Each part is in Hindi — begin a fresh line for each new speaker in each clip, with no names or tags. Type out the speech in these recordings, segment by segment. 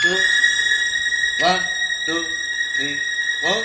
two, 1, 2, 3, 4.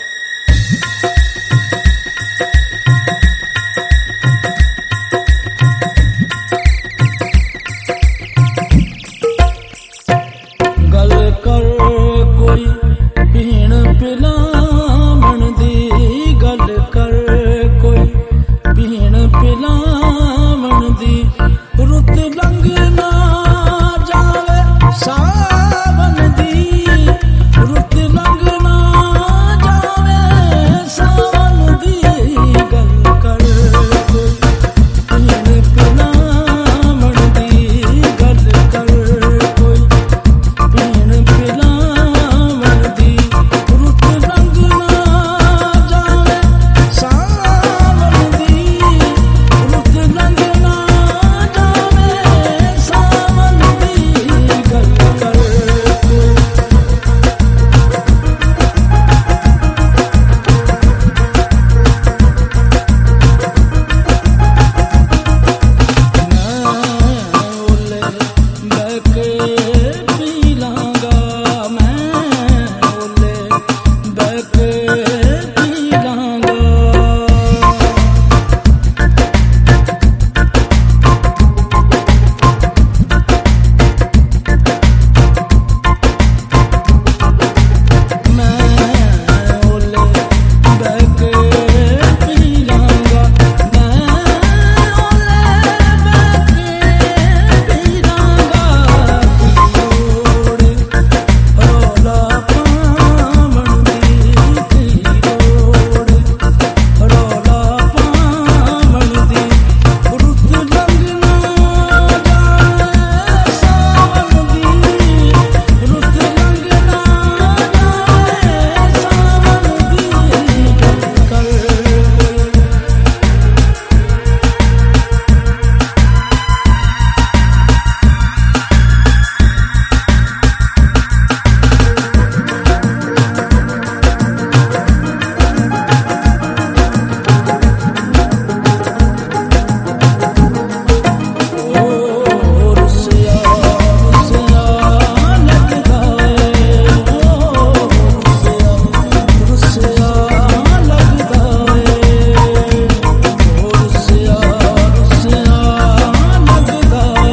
गल कर कोई पीण पिलावण दी, गल कर कोई पीण पिलावण दी, रुत लंघ ना जावे सावन दी, रुत लंघ ना जावे सावन दी, गल कर कोई पीण पिलावण दी, गल कर कोई पीण पिलावण दी, रुत लंघ ना जावे सावन दी, रुत लंघ ना जावे सावन दी, गल कर कोई ओले बहके पी लांगा, मैं ओले बहके पी लांगा। मैं ओले बहके पी लांगा, मैं ओले बहके पी लांगा। की रोड़ रौला पावण दी, की रोड़ रौला पावण दी, रुत लंघ ना जावे सावन दी, रुत लंघ ना जावे सावन दी, गल कर रुसिया रुसिया लगदा है, रुसिया रुसिया लगदा है, रुसिया रुसिया लगदा है,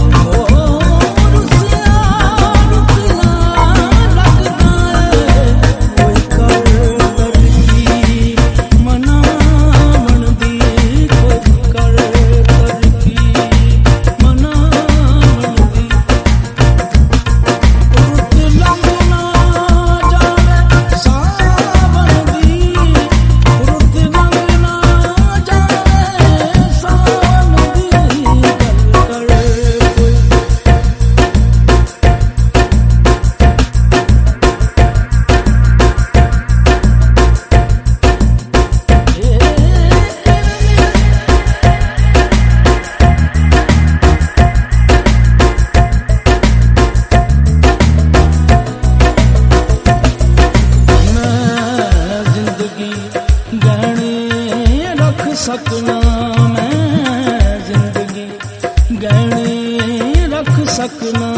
रुसिया रुसिया लगदा है। कोई कर करकी मनावण दी, कोई कर करकी मनावण दी, रुत लंघ ना जावे सावन दी, रुत लंघ ना जावे सावन दी, गल कर कोई मैं जिंदगी गहने रख सकना, मैं जिंदगी गहने रख सकना।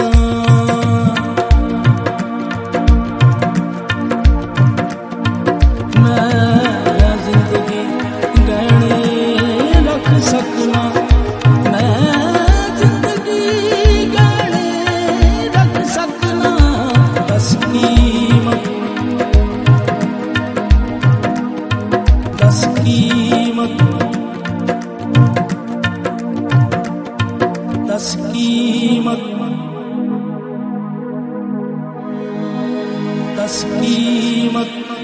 मैं जिंदगी गहने रख सकना, मैं जिंदगी गहने रख सकना। दस कीमत दस कीमत दस कीमत दस कीमत